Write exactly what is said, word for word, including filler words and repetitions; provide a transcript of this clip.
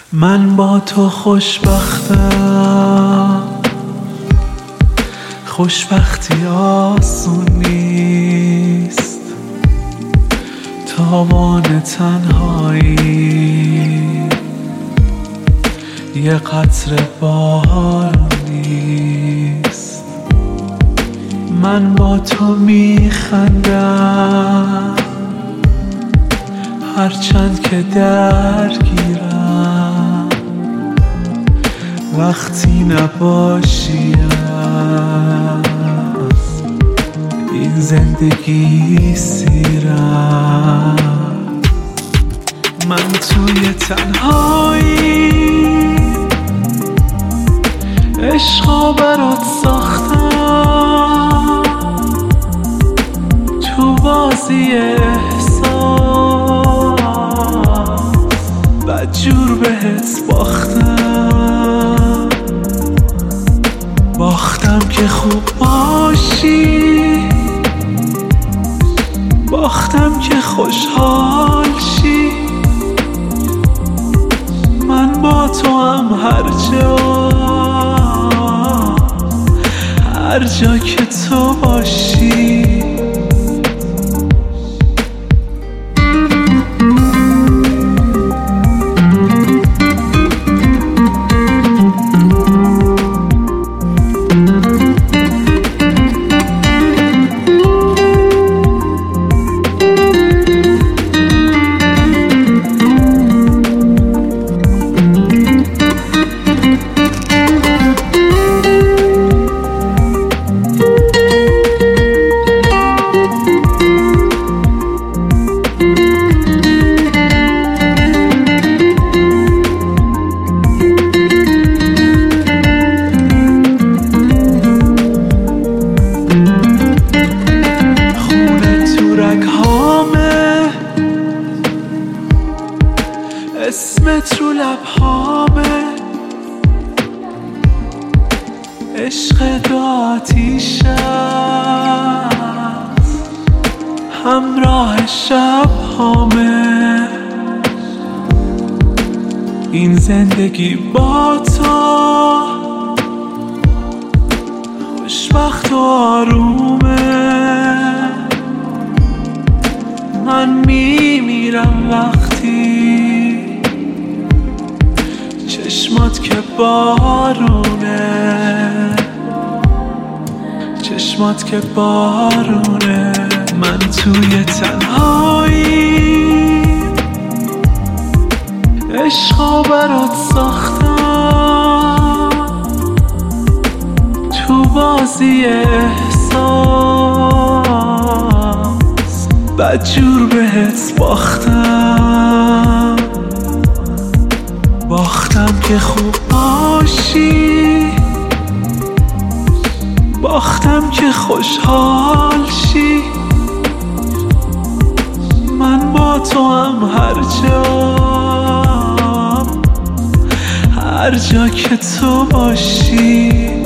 من با تو خوشبختم، خوشبختی آسون نیست، تاوان تنهایی یه قطره بارون نیست. من با تو میخندم هرچند که درگیرم، وقتی نباشیم این زندگی سیرم. من توی تنهایی عشقا برات ساختم، تو بازی احساس بدجور بهت باختم. باختم که خوب باشی، باختم که خوشحال شی. من با تو هم هر جا هر جا که تو باشی. اسمت رو لبهامه، عشق دو آتیش است، همراه شب هامه. این زندگی با تو خوشبخت و آرومه. من میمیرم وقتی چشمات که بارونه، چشمات که بارونه. من توی تنهایی عشقا برات ساختم، تو بازی احساس بدجور بهت باختم. باختم که خوب باشی، باختم که خوشحال شی. من با تو هم هر جا هر جا که تو باشی.